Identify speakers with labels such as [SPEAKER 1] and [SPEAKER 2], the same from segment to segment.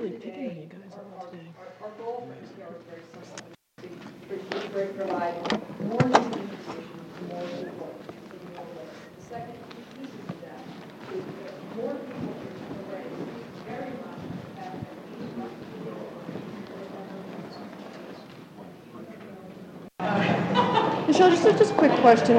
[SPEAKER 1] really picking on you guys today.
[SPEAKER 2] Our goal for NPR is very simple. To provide more information, more support. The second piece of that is that more people are very much at
[SPEAKER 1] Michelle, just a quick question.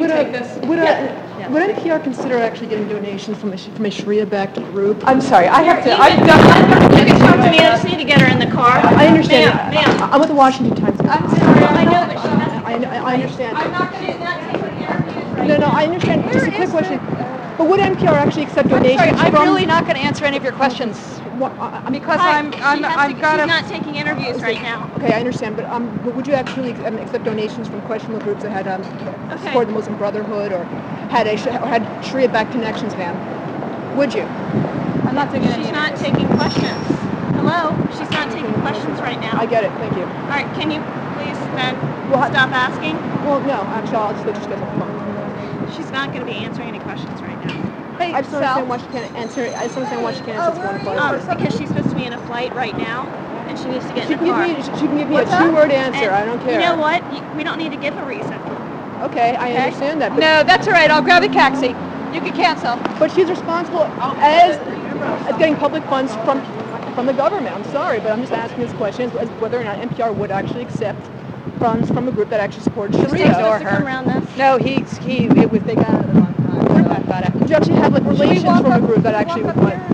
[SPEAKER 1] Would NPR consider actually getting donations from a Sharia-backed group?
[SPEAKER 3] I'm sorry, I have to.
[SPEAKER 4] You can talk to me. I just need to get her in the car.
[SPEAKER 1] I understand.
[SPEAKER 4] Ma'am.
[SPEAKER 1] I'm with the Washington Times.
[SPEAKER 4] I'm sorry. I know, but she has to.
[SPEAKER 1] I understand.
[SPEAKER 4] I'm not taking interviews right
[SPEAKER 1] No, I understand. Just a quick question. But would NPR actually accept donations
[SPEAKER 3] I'm
[SPEAKER 1] from...
[SPEAKER 3] really not going to answer any of your questions because I've got
[SPEAKER 4] She's not taking interviews right now.
[SPEAKER 1] Okay, I understand, but would you actually accept donations from questionable groups that had supported the Muslim Brotherhood or had Sharia-backed connections, ma'am? Would you?
[SPEAKER 3] I'm not taking any.
[SPEAKER 4] She's not taking questions. Hello? She's not taking questions right now.
[SPEAKER 1] I get it. Thank you.
[SPEAKER 4] All right, can you please then
[SPEAKER 1] Well,
[SPEAKER 4] stop asking?
[SPEAKER 1] Well, no, actually, I'll just let you guys have fun.
[SPEAKER 4] She's not going to be answering any questions right now.
[SPEAKER 3] Hey,
[SPEAKER 1] I just don't understand why she can't answer. I just don't understand why she can't answer this one question.
[SPEAKER 4] Because she's supposed to be in a flight right now, and she needs to get
[SPEAKER 1] She
[SPEAKER 4] in the car.
[SPEAKER 1] can give me a two-word answer.
[SPEAKER 4] And
[SPEAKER 1] I don't care.
[SPEAKER 4] You know what? We don't need to give a reason.
[SPEAKER 1] Okay, I understand that. But,
[SPEAKER 3] No, that's all right. I'll grab a taxi. You can cancel.
[SPEAKER 1] but she's responsible as getting public funds from the government. I'm sorry, but I'm just asking this question as whether or not NPR would actually accept funds from a group that actually supports Sharia.
[SPEAKER 3] ignore
[SPEAKER 4] Come around this.
[SPEAKER 3] No, it was they got out of the wrong time. So I've got to.
[SPEAKER 1] Would you actually have relations from a group that actually would fund?